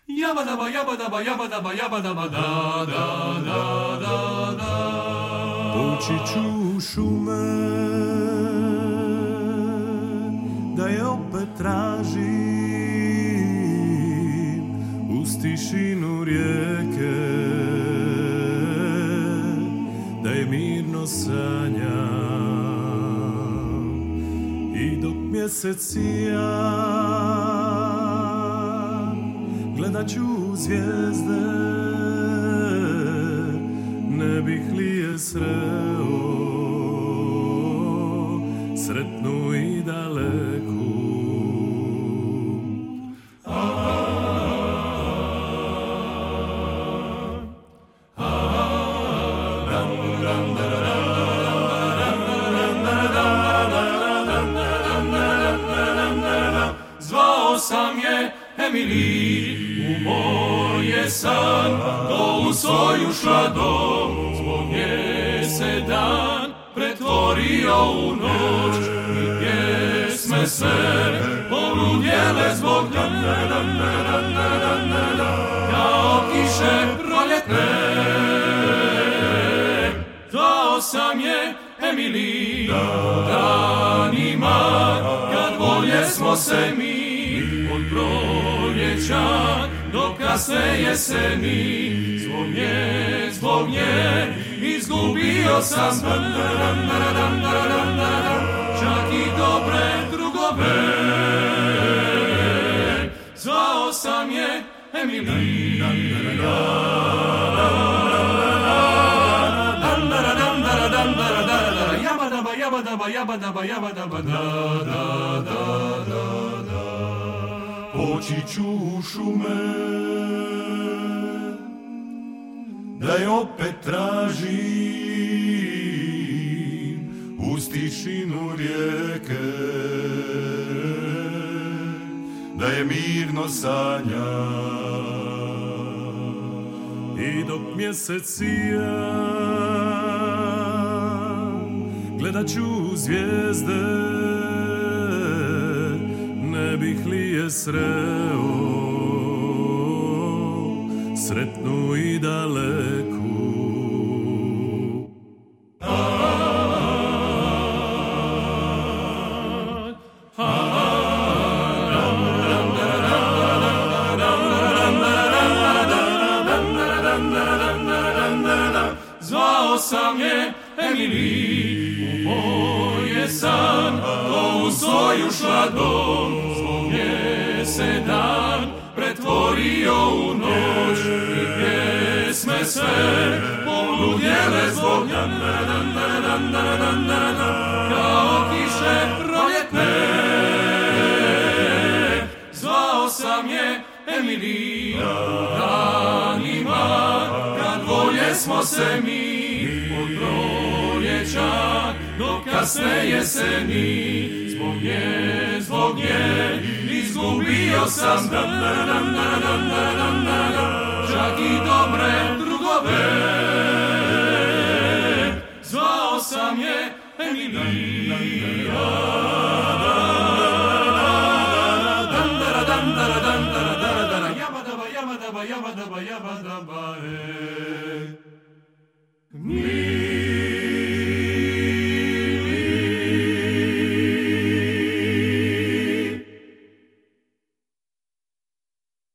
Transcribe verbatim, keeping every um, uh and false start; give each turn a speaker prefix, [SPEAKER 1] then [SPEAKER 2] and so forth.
[SPEAKER 1] Yabadaba, yabadaba, yabadaba, yabadaba, da, da, da, da, da.
[SPEAKER 2] Poći ću u šume, da je opet tražim, uz tišinu rijeke, da je mirno sanjam. I dok mjesec sija, gledat ću zvijezde, ne bih li je sreo, sretnu i daleku.
[SPEAKER 1] Zvao sam je Emily u moj je san, do u svoju šla dom, zbog nje se dan pretvorio u noć i pjesme sve poludjele zbog nje, kao kiše proljetne. Zvao sam je Emily danima, kad volje smo se mi od proljeća do kasne jeseni. Zbog nje, zbog nje izgubio sam čak i dobre drugove. Zvao sam je Emily, yabadaba, yabadaba, yabadaba, yabadaba, da, da, da, da, da.
[SPEAKER 2] Poći ću u šume, da je opet tražim, uz tišinu rijeke, da je mirno sanjam. I dok mjesec sija, gledat ću zvijezde, ne bih li je sreo, sretnu i daleku.
[SPEAKER 1] Zvao sam je Emily u moj je san, do u svoju šla dom, zbog nje se dan pretvorio u noć i pjesme sve poludjele zbog nje, kao kiše proljetne. Zvao sam je Emily danima, kad volje smo se mi od proljeća do kasne jeseni. Zbog nje, zbog nje izgubio sam čak i dobre drugove. Zvao sam je Emily, yabadaba, yabadaba, yabadaba, yabadaba, eh.